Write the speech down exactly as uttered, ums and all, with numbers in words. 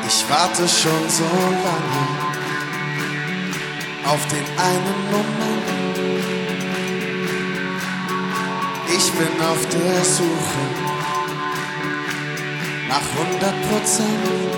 Ich warte schon so lange auf den einen Moment. Ich bin auf der Suche nach hundert Prozent.